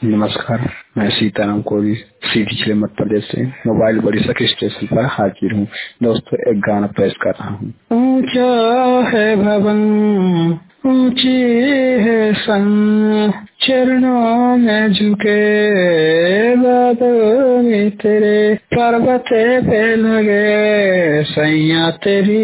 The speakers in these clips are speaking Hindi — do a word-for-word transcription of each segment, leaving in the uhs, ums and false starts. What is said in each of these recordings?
नमस्कार, मैं सीताराम कोरी सीधी जिले मध्य प्रदेश से मोबाइल परिसर के स्टेशन पर हाजिर हूँ। दोस्तों, एक गाना पेश कर रहा हूँ। ऊंचा है भवन, ऊंची है संग, चरणों में झुके बादलों में तेरे, पर्वत पे लगे सैया तेरी,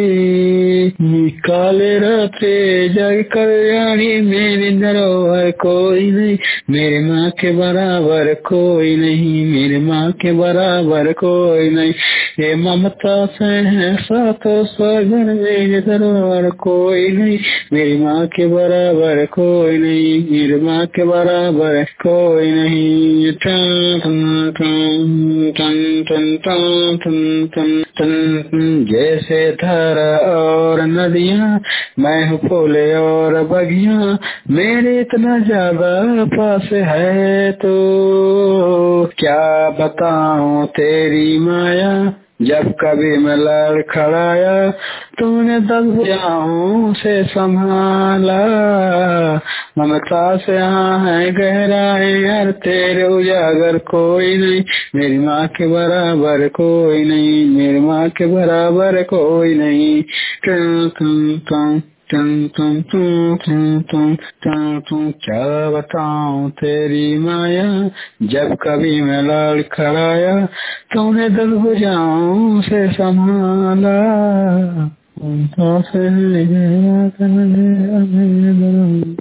काले रात्रि जग कल्याणी, मेरी धरोहर कोई नहीं, मेरी माँ के बराबर कोई नहीं, मेरी माँ के बराबर कोई नहीं, ये ममता से है सातों स्वगन, मेरी धरोहर कोई नहीं, मेरी माँ के बराबर कोई नहीं, मेरी माँ के बराबर कोई नहीं। टन टन टन टन टन टन टन टन, जैसे धारा और नदियाँ, मैं हूँ फूले और बगियाँ, मेरे इतना ज्यादा पास है तो क्या बताऊँ तेरी माया, जब कभी मैं लड़खड़ाया तूने दस भुजाओं से संभाला, ममता से यहाँ है गहराई, यार तेरे उजागर कोई नहीं, मेरी माँ के बराबर कोई नहीं, मेरी माँ के बराबर कोई नहीं। तुम तुम तुम तुम तुम तुम तुम तुम तुम तुम क्या बताऊं तेरी माया, जब कभी मैं लड़खड़ाया तूने दस भुजाओं से संभाला, ममता से